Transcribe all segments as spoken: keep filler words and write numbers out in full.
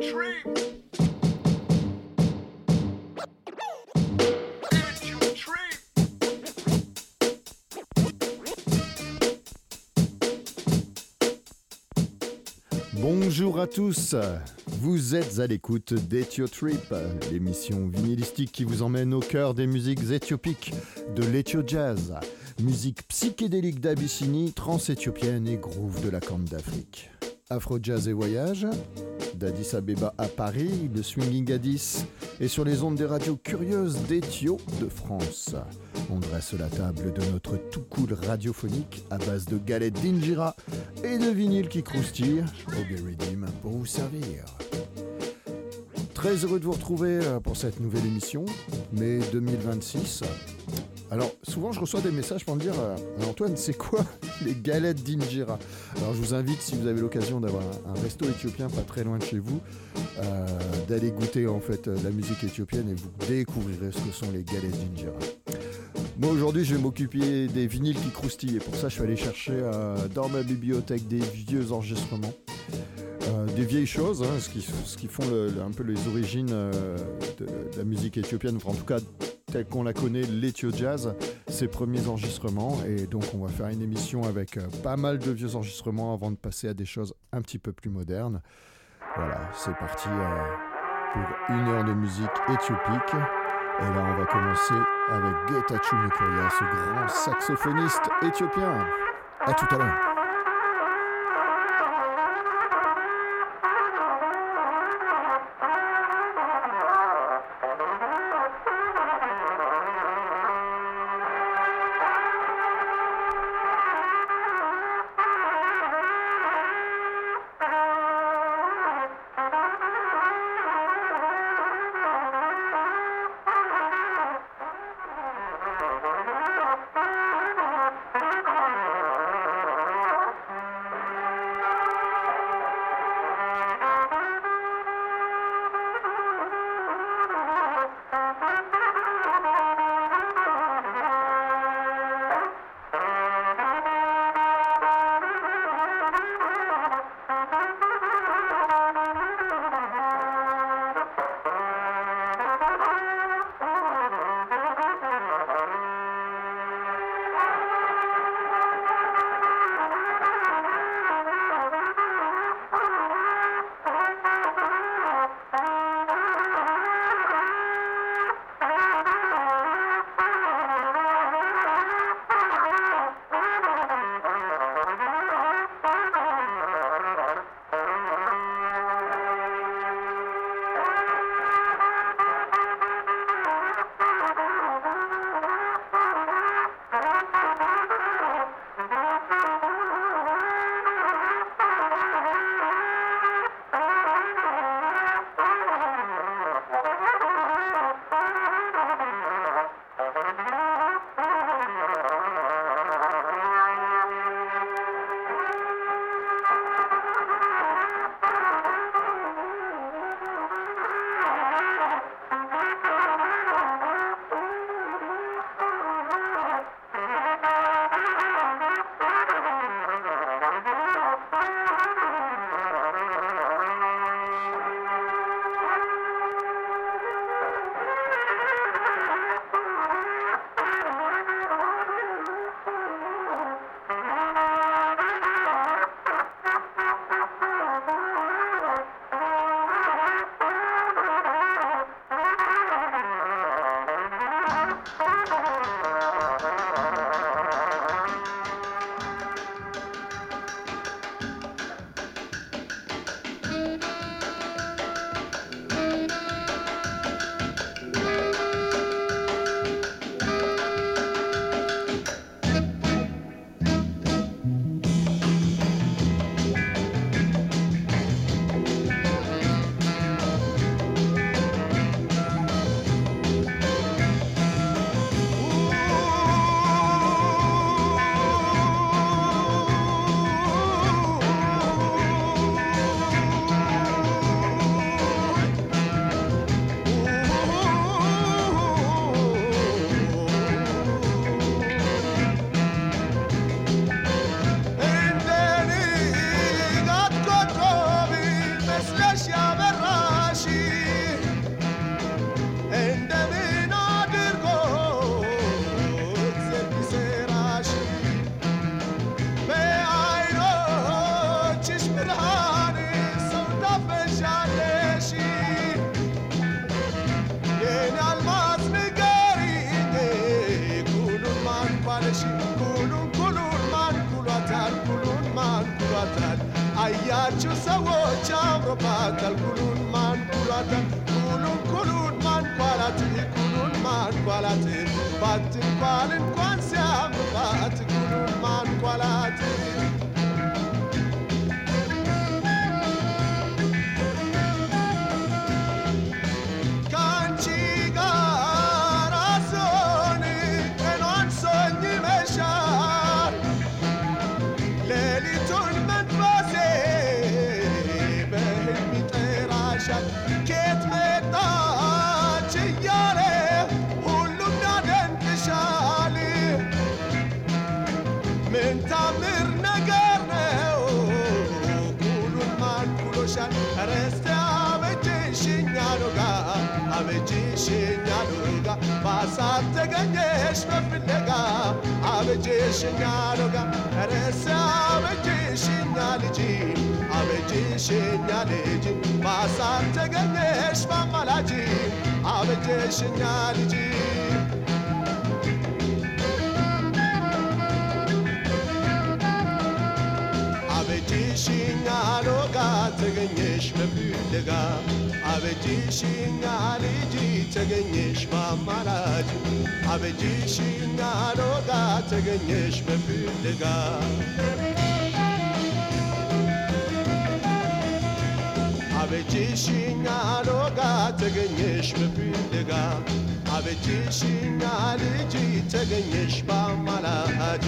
Bonjour à tous, vous êtes à l'écoute d'Ethio Trip, l'émission vinylistique qui vous emmène au cœur des musiques éthiopiques, de l'Ethio Jazz, musique psychédélique d'Abyssinie, trans-éthiopienne et groove de la Corne d'Afrique. Afro-jazz et voyage, d'Addis Abeba à Paris, le Swinging Addis, et sur les ondes des radios curieuses d'Ethio de France. On dresse la table de notre tout cool radiophonique à base de galettes d'injera et de vinyle qui croustille, au Redeem pour vous servir. Très heureux de vous retrouver pour cette nouvelle émission, mai deux mille vingt-six. Alors, souvent je reçois des messages pour me dire euh, « Antoine, c'est quoi les galettes d'injera ?» Alors je vous invite, si vous avez l'occasion d'avoir un, un resto éthiopien pas très loin de chez vous, euh, d'aller goûter en fait la musique éthiopienne et vous découvrirez ce que sont les galettes d'injera. Moi aujourd'hui je vais m'occuper des vinyles qui croustillent et pour ça je suis allé chercher euh, dans ma bibliothèque des vieux enregistrements, euh, des vieilles choses, hein, ce, qui, ce qui font le, le, un peu les origines euh, de, de la musique éthiopienne, enfin, en tout cas telle qu'on la connaît, l'Ethio Jazz, ses premiers enregistrements, et donc on va faire une émission avec euh, pas mal de vieux enregistrements avant de passer à des choses un petit peu plus modernes. Voilà, c'est parti euh, pour une heure de musique éthiopique. Et là, on va commencer avec Getachew Mekoria, ce grand saxophoniste éthiopien. À tout à l'heure. Thank you. ዋለሽ ኩሉን ኩሉን ማን ኩሏታል ኩሉን ማን ኩሏታል አያችሁ ሰዎች አምሮባታል ኩሉን ማን ኩሏታል ኩሉን ኩሉን ማን ኳላት ኩሉን ማን ኳላት ባትንኳል እንኳን ሲያምባት ኩሉን ማን ኳላት ባሳት ተገኘሽ በፍለጋ አበጀሽኛ ሎጋ ረሳ አበጀሽኛ ልጅ አበጀሽኛ ልጅ ባሳት ተገኘሽ በማላጅ አበጀሽኛ ልጅ አበጀሽኛ ሎጋ ተገኘሽ በፍለጋ አበጀሽኛ ልጅ ተገኘሽ በማላጅ አበጀሽኛ ሎጋ ተገኘሽ በፍለጋ አበጀሽኛ ሎጋ ተገኘሽ በፍለጋ አበጀሽኛ ልጅ ተገኘሽ በማላጅ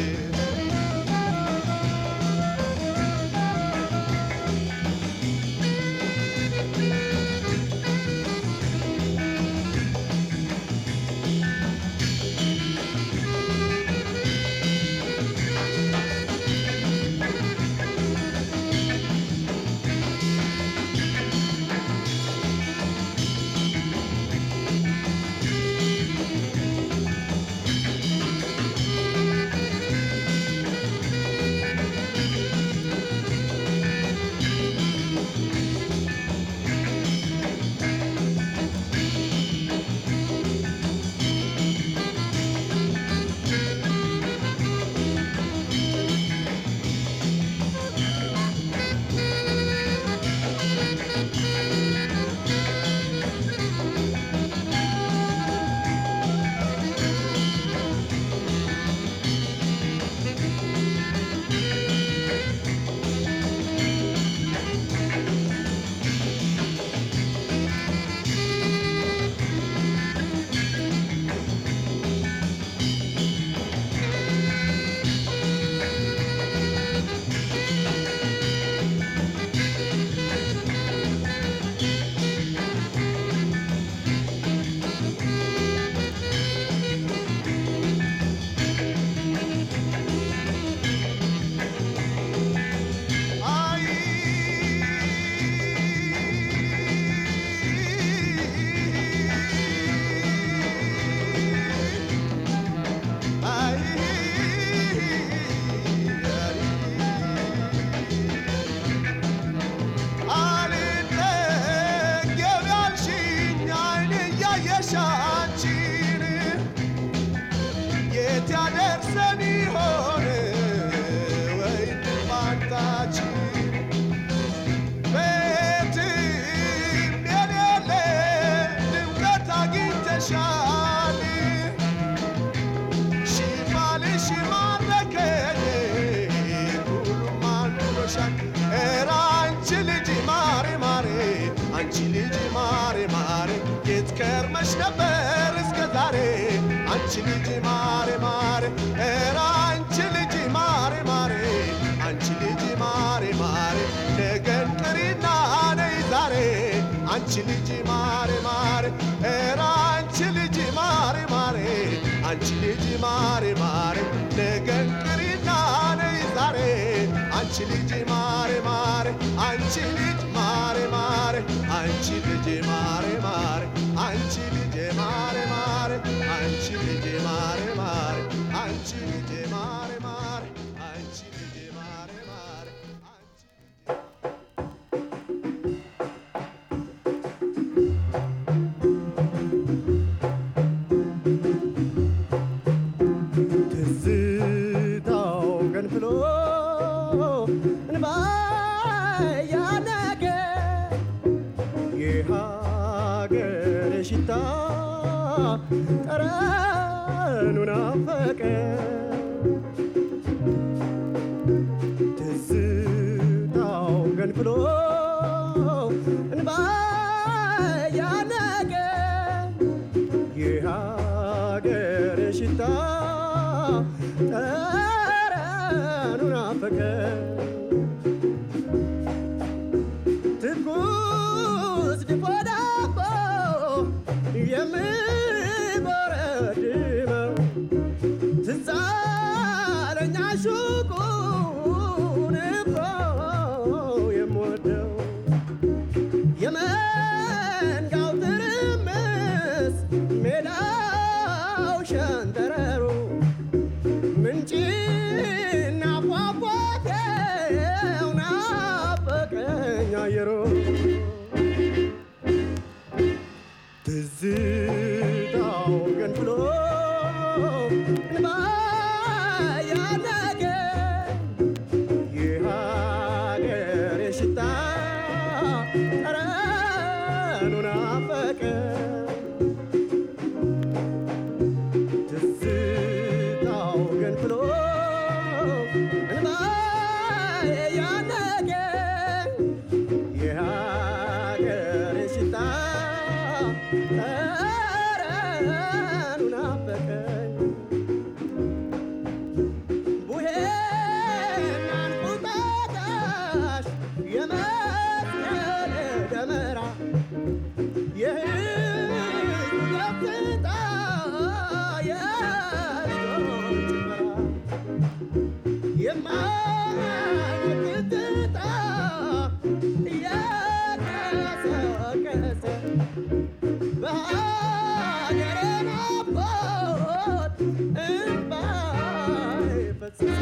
This is ጠረኑ ናፈቀ ትዝታው ገንፍሎ እንባ ያነቀ የሀገር ሽታ ጠረኑ ናፈቀ ትኩስ ድፎ ዳቦ የሚበረድመው ትዝ አለኝ አሹቁን እኮ የምወደው የመንጋው ትርምስ ሜዳው ሸንተረሩ ምንጭና ፏፏቴው ናፈቀኝ አየሩ ትዝታው ገንፍሎ እንባ ያነቀ የሀገሬ ሽታ ጠረኑ ናፈቀ ትዝታው ገንፍሎ እንባ ያነቀ የሀገሬ ሽታ ጠረኑ ናፈቀኝ ቡሄና እንቁጣጣሽ የመስቀል ደመራ የሕዝቡ ደስታ የልጆች ጭፈራ የማይወድ ትዝታ እየቀሰቀሰ በሀገሬ ናፍቆት እንባዬ ፈሰሰ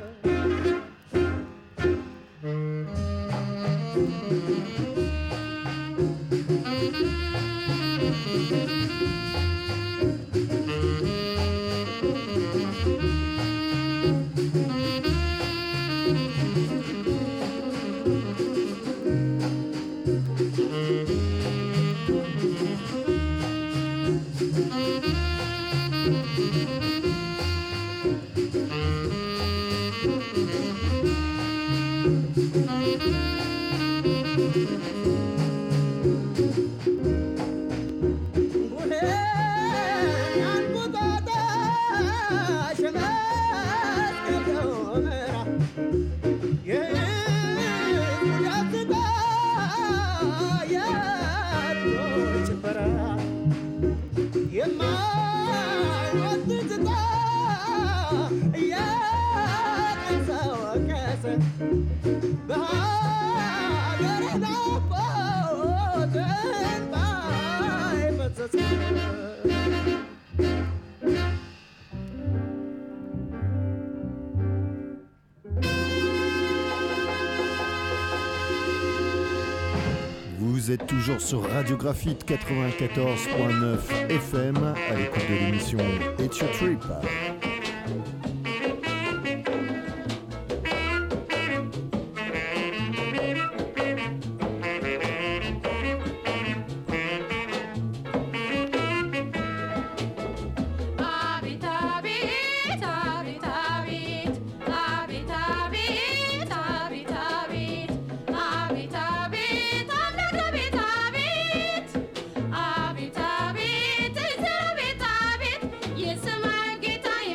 Vous êtes toujours sur Radio Graphite quatre-vingt-quatorze point neuf F M à l'écoute de l'émission It's Your Trip. Yes, my guitar.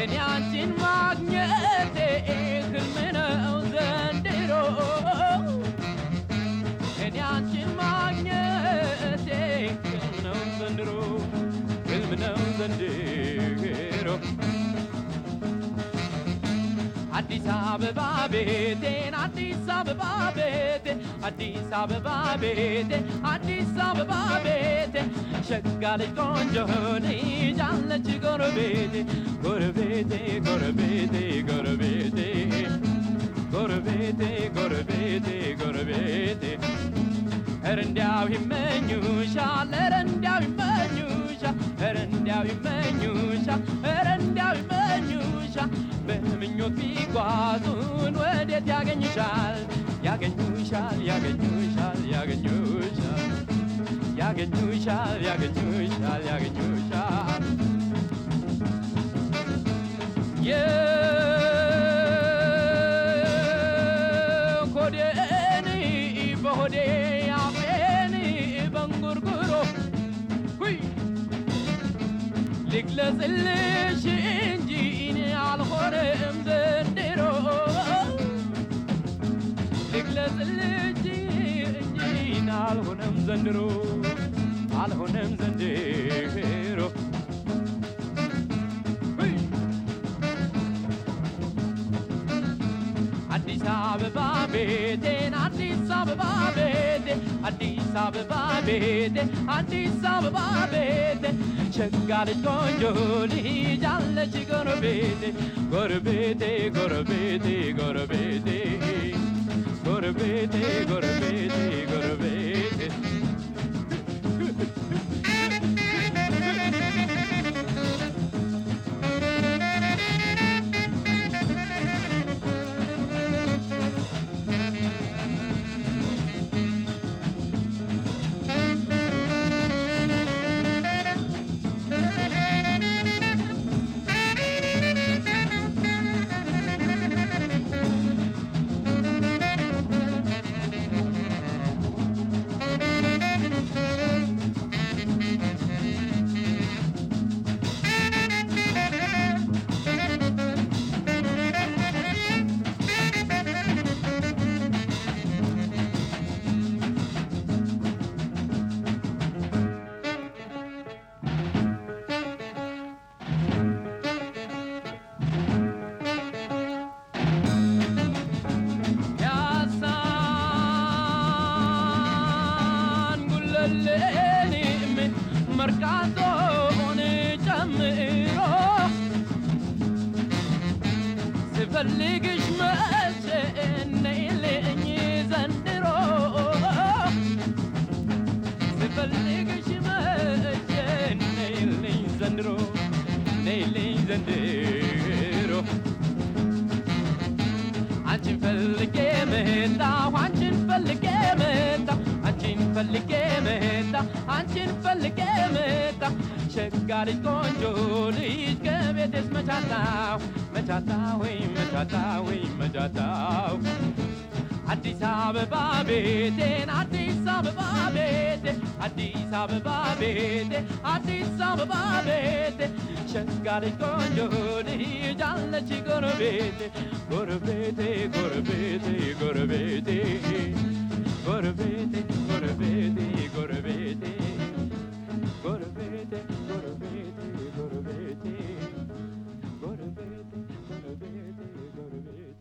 እኔ አንቺን ማግኘቴ ህልም ነው ዘንድሮ እኔ አንቺን ማግኘቴ ህልም ነው ዘንድሮ ህልም ነው ዘንድሮ አዲስ አበባ ቤቴን አዲስ አበባ ቤቴ አዲስ አበባ ቤቴ አዲስ አበባ ቤቴ ሸጋ ልጅ ቆንጆ ልጅ አለች ጎረቤቴ ጎረቤቴ ጎረቤቴ ጎረቤቴ ጎረቤቴ ጎረቤቴ ጎረቤቴ ኧረ እንዲያው ይመኙሻል ኧረ እንዲያው ይመኙሻል ኧረ እንዲያው ይመኙሻል ኧረ እንዲያው ይመኙሻል በምኞት ቢጓዙን ወዴት ያገኙሻል ያገኙሻል ያገኙሻል ያገኙሻል ያገኙሻል ያገኙሻል ያገኙሻል የኮዴን በሆዴ አፌን በንጉርጉሮ ሁይ ልግለጽልሽ እንጂ እኔ አልሆነም ዘንድሮ ልግለጽልሽ እንጂ እኔ አልሆነም ዘንድሮ አልሆነም ዘንድሮ አዲስ አበባ ቤቴን አዲስ አበባ ቤቴ አዲስ አበባ ቤቴ አዲስ አበባ ቤቴ ሸጋ ልጅ ቆንጆ ልጅ አለች ጎረቤቴ ጎረቤቴ ጎረቤቴ ጎረቤቴ ጎረቤቴ ጎረቤቴ ጎረቤቴ ስፈልግሽ መቼ ነይልኝ ዘንድሮ ስፈልግሽ መቼ ነይልኝ ዘንድሮ ነይልኝ ዘንድሮ አንቺን ፈልጌ መጣሁ አንቺን ፈልጌ መጣሁ አንቺን ፈልጌ መጣሁ አንቺን ፈልጌ መጣሁ ሸጋ ልጅ ቆንጆ ልጅ ከቤቴስ መቻታው መቻታው መቻታው መቻታው አዲስ አበባ ቤቴን አዲስ አበባ ቤቴ አዲስ አበባ ቤቴ አዲስ አበባ ቤቴ ሸጋ ልጅ ቆንጆ ልጅ አለች ጎረቤቴ ጎረቤቴ ጎረቤቴ ጎረቤቴ ጎረቤቴ ጎረቤቴ ጎረቤቴ ጎረቤቴ ጎረቤቴ ጎረቤቴ ጎረቤቴ ጎረቤቴ ጎረቤቴ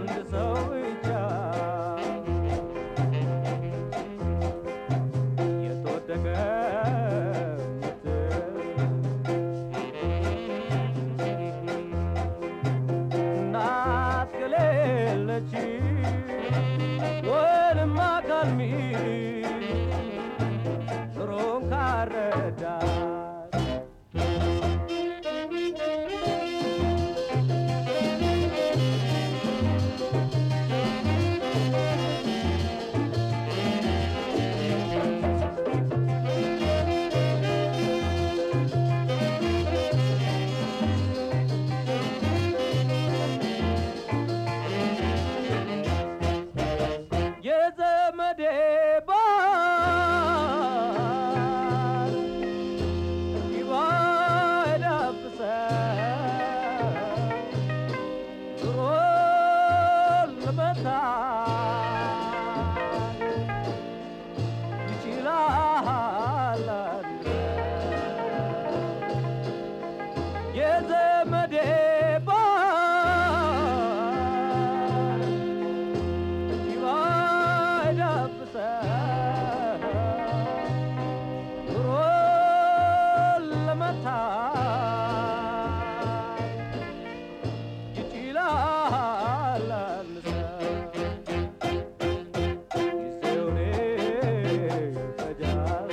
አንድ ሰው ብቻ የተወደቀ እናት ከሌለች ወንም አካል ሚል ኑሮን ካረዳት የዘመዴ ባል ይባዳብሰው ኑሮን ለመታት ይችላል የዘመዴ ባል ይባዳብሰው ኑሮን ለመታት ይችላል ጊዜውን ይፈጃል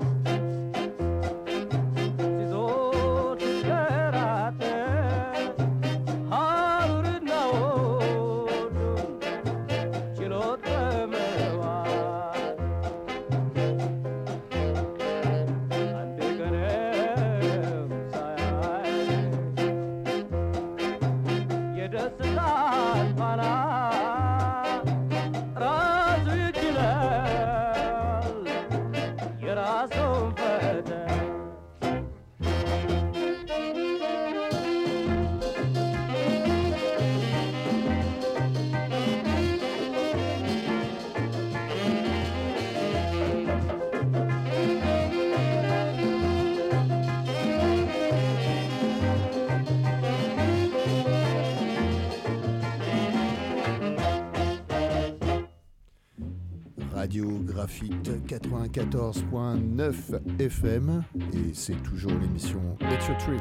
ሲዞር ሲንከራተት ሐሩርና ወዱን ችሎት በመዋል አንድ ቀንም ሳያይ የደስታን ፋና ራሱ ይችላል የራሱን ፈተና Radio Graphite quatre-vingt-quatorze point neuf F M et c'est toujours l'émission It's Your Trip.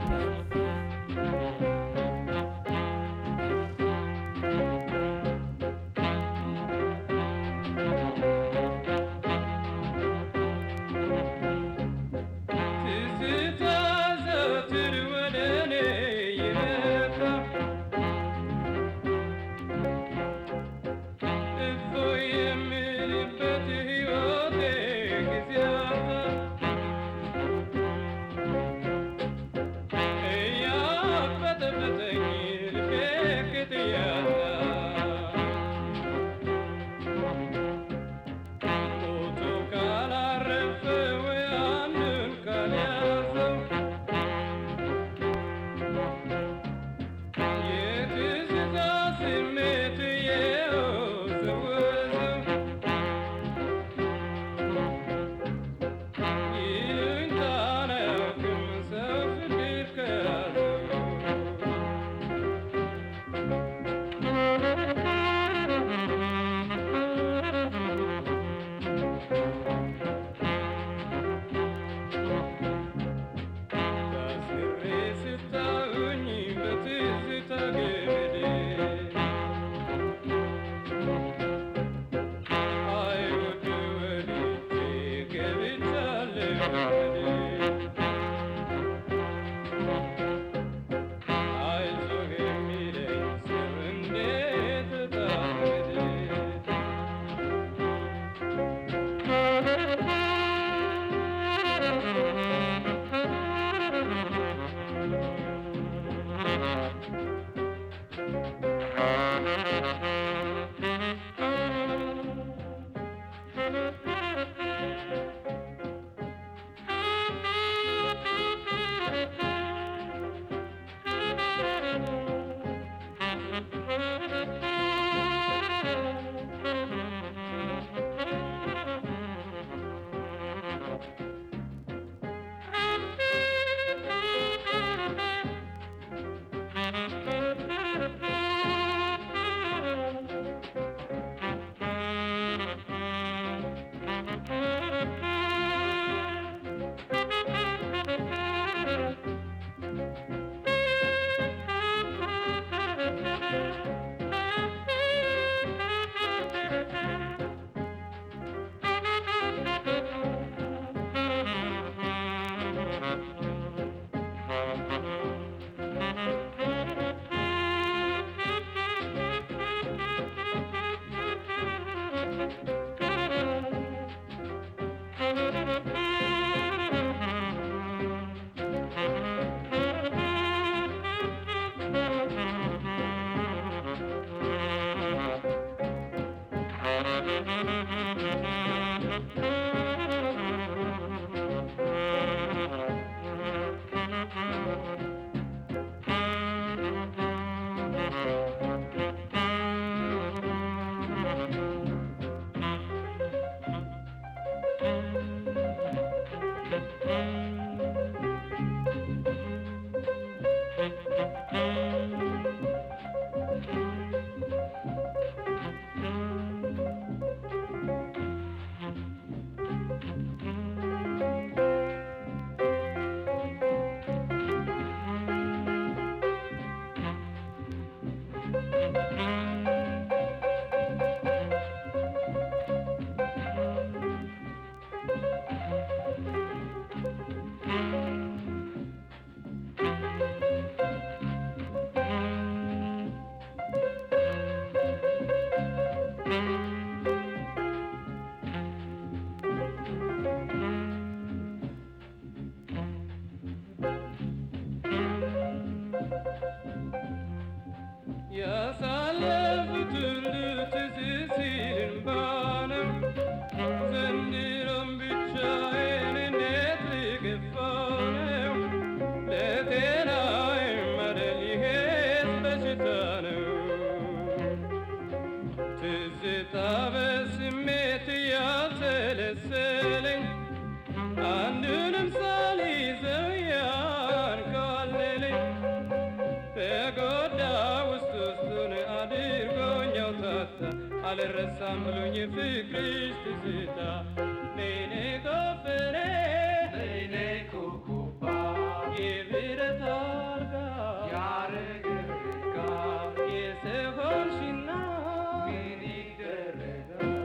ትዝታ በስሜት ያሰለሰለኝ አንዱንም ሳልይዘው ያንከዋለለኝ በጎዳ ውስጥ ውስጡን አድርጎኝ አውታታ አልረሳም ብሎኝ ፍቅርሽ ትዝታ በኔ ጎፈሬ በኔ ኩኩባ የብረት አልጋ ያረገጋ የሰሆንሽና ምን ይደረጋል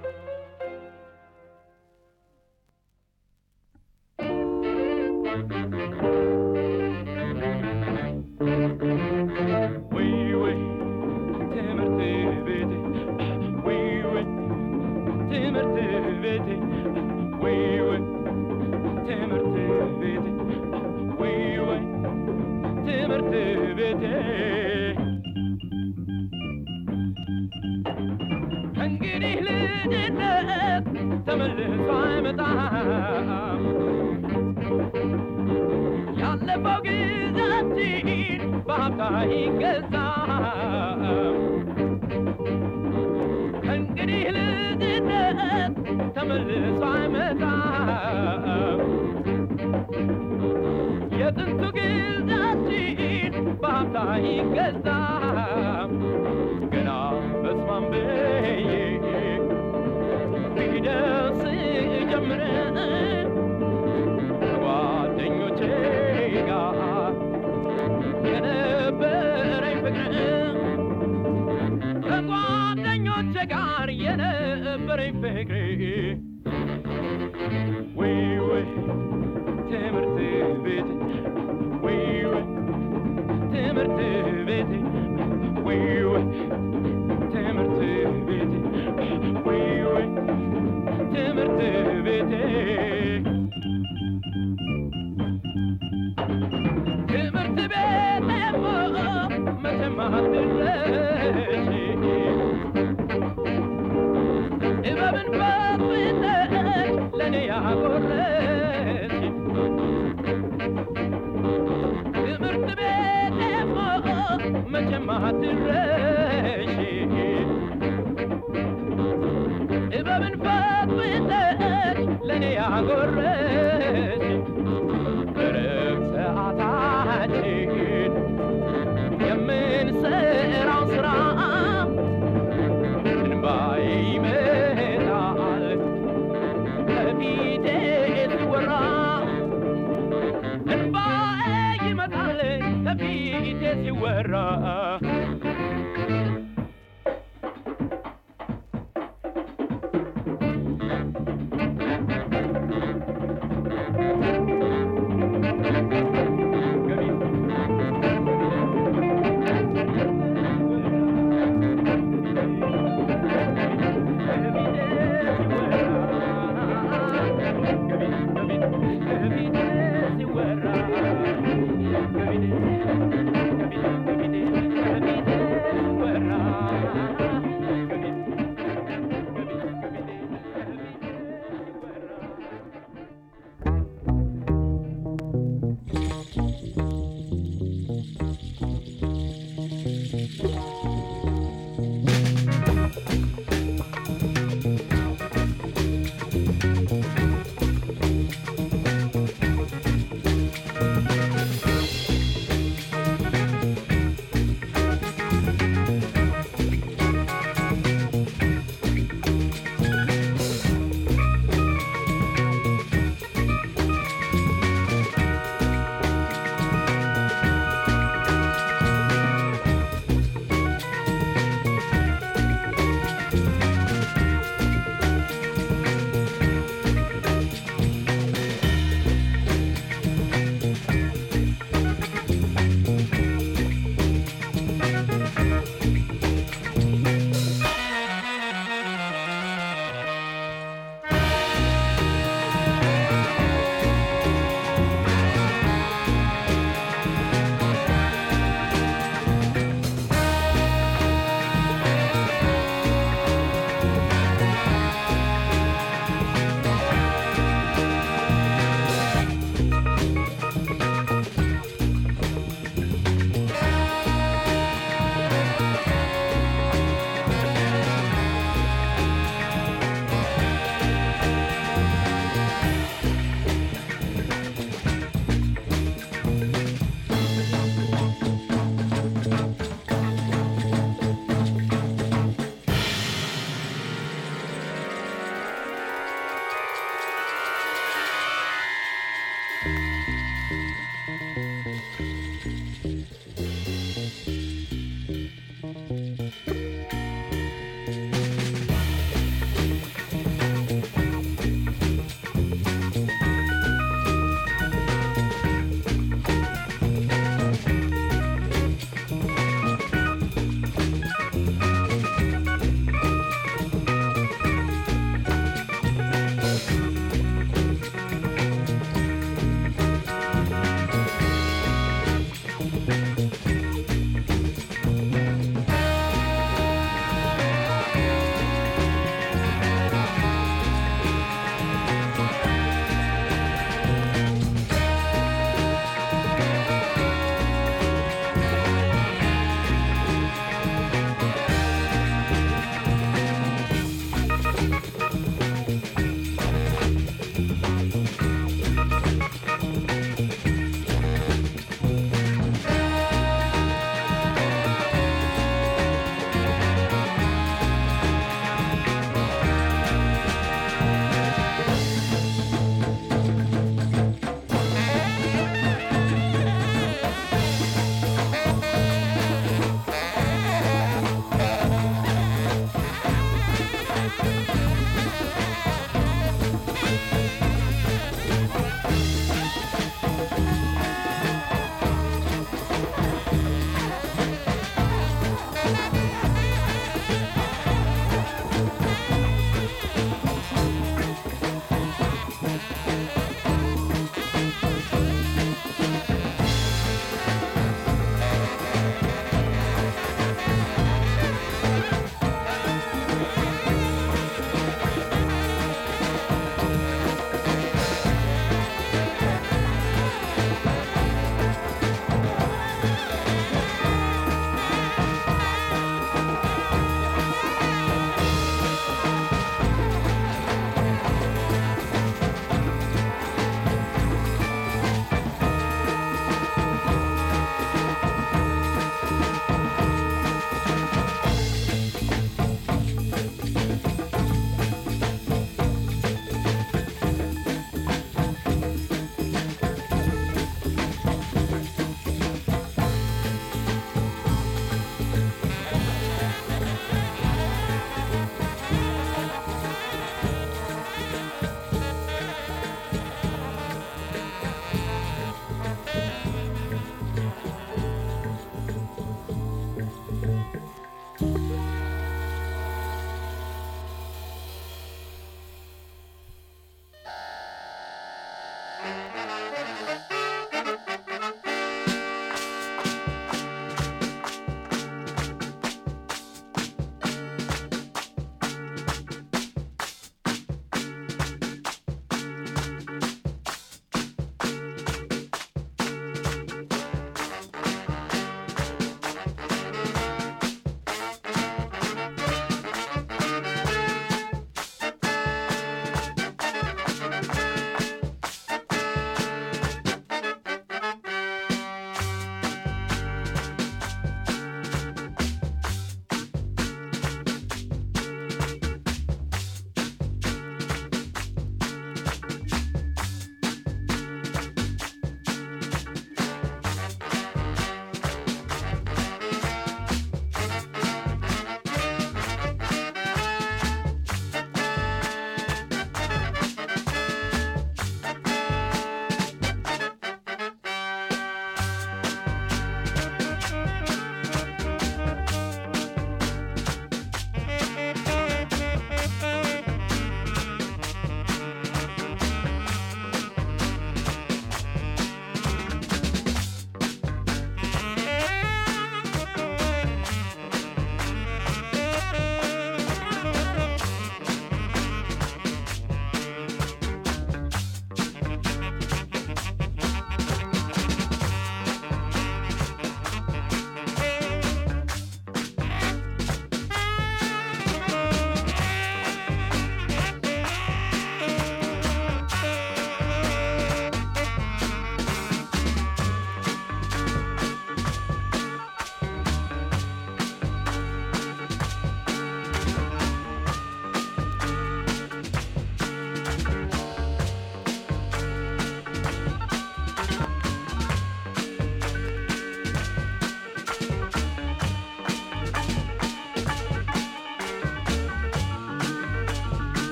ወይ ወይ ትምህርት ቤቴ ወይ ወይ ትምህርት ቤቴ ወይ ወይ ትምህርት ቤቴ ወይ ወይ ትምህርት ቤቴ እንግዲህ ልጅነት ተመልሶ አይመጣም ያለፈው ጊዜያችን በሀብታ ይገዛም እንግዲህ ልጅነት ተመልሶ አይመጣም የጥንቱ ጊዜያችን በሀብታ ይገዛም ገና በስማም ብዬ ቢደርስ ጀምረን ጓደኞቼ ጋር የነበረኝ ፍቅር ከጓደኞቼ ጋር የነበረኝ ፍቅር ወይ ወይ ትምህርት ቤት ወይ ወይ ትምህርት ቤት ወይ ወይ ትምህርት ቤት ወይ ወይ ትምህርት ቤት ትምህርት ቤት መቼም አትረሺ እባብን ፈትፍተሽ ለእኔ ያጎረስሽ ትምህርት ቤት መቼም አትረሺ እባብን ፈትፍተሽ ለእኔ ያጎረስሽ በረብ ሰዓታችን የምንሰራው ስራ እንባዬ ይመጣል ከፊቴ ሲወራ እንባዬ ይመጣል ከፊቴ ሲወራ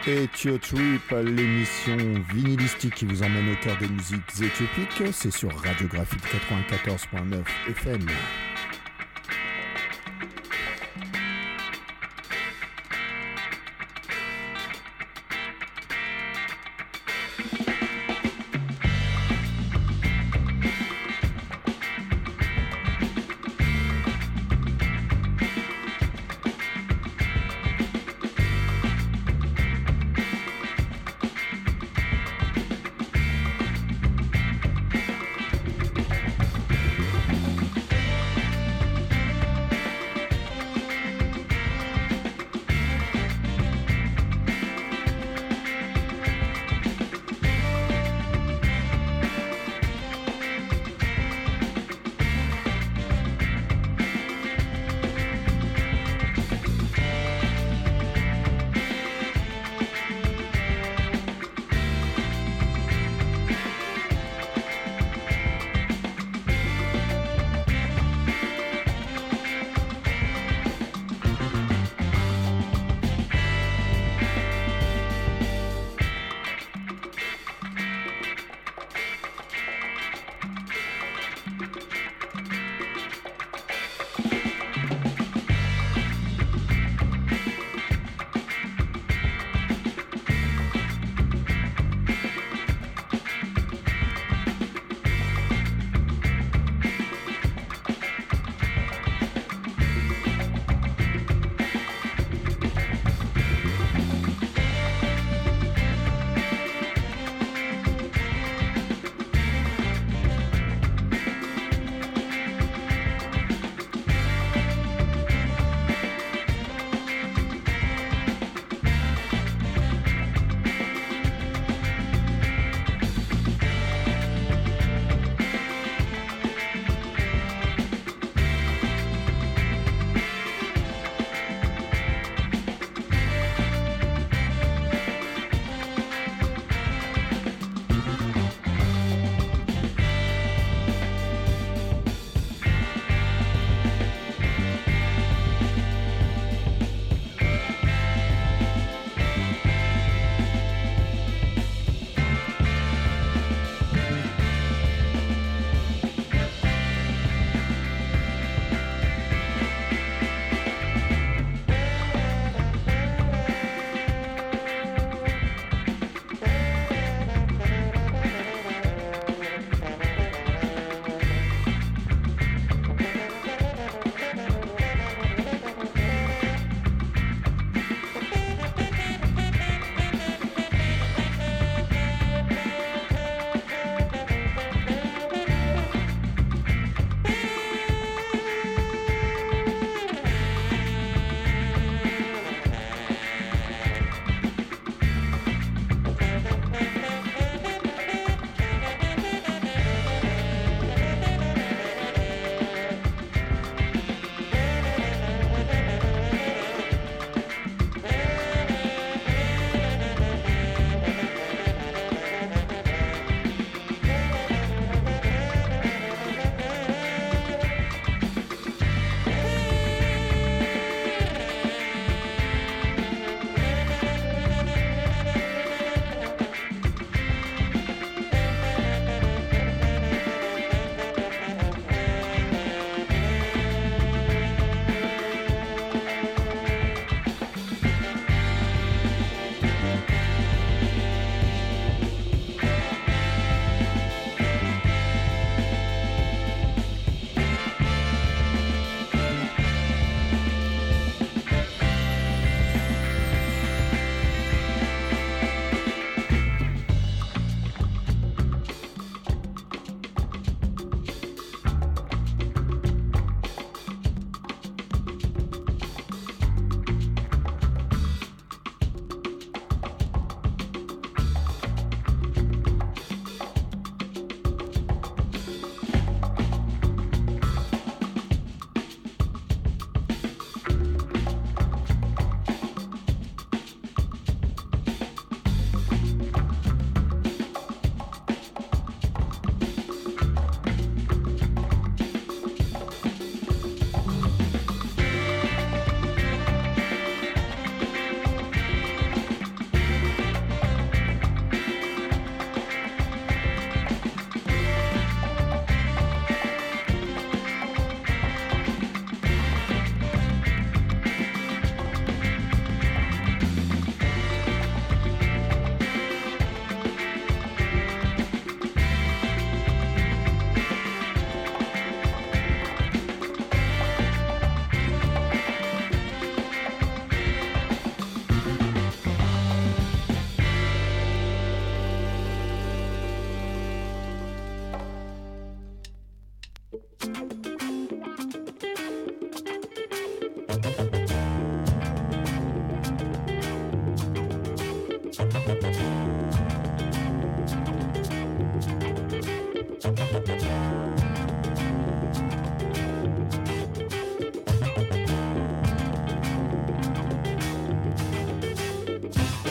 Ethio Trip, l'émission vinylistique qui vous emmène au cœur des musiques éthiopiques, c'est sur Radiographite quatre-vingt-quatorze virgule neuf F M. Thank